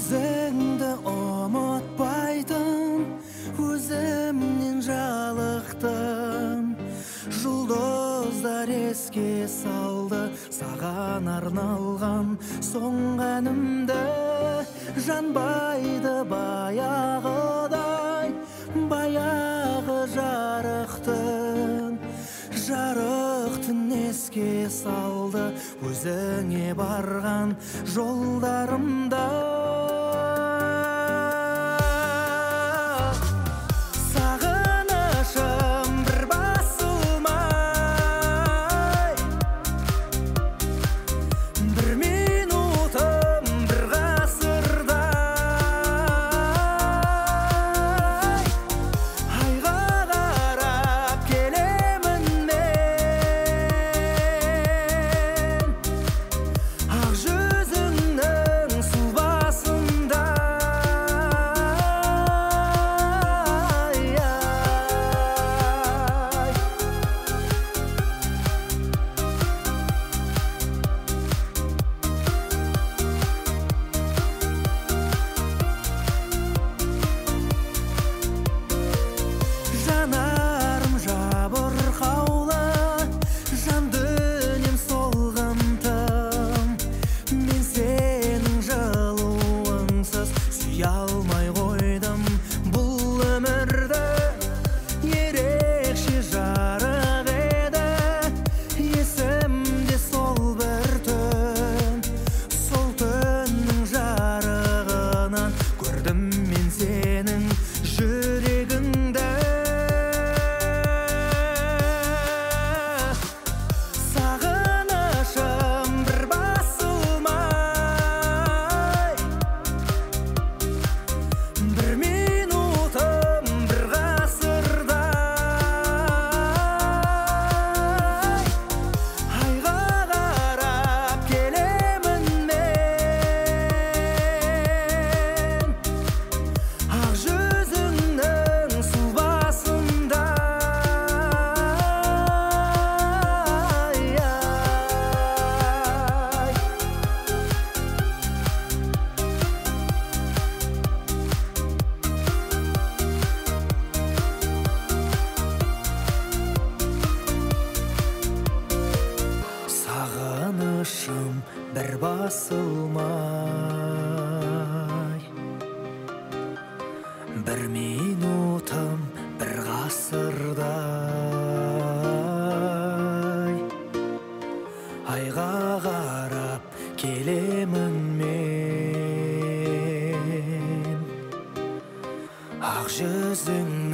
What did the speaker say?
өзіңді ұмытпайтын, өзімнен жалықтым. Жұлдыздар еске салды саған арналған соңғы әнімді. Жанбайды баяғыдай, баяғы жарықтың еске салды өзіңе барған жолдарымда. Сағынышым бір басылмай, бір минутым бір ғасырдай. Айға қарап келемін мен, ақ жүзіңнің сұлбасында. Жанарым жабырқаулы, жан дүнием солғантым. Мен сенің жылуыңсыз сүйе алмай қойдым бұл өмірді. Ерекше жарық еді есімде сол бір түн. Сол түннің жарығынан көрдім мен сенің жүрегіңді. Сағынышым бір басылмай, бір минутым бір ғасырдай. Айға қарап келемін мен, ақ жүзіңнің сұлбасында. Сағынышым бір басылмай, бір минутым бір ғасырдай. Айға қарап келемін мен, ақ жүзің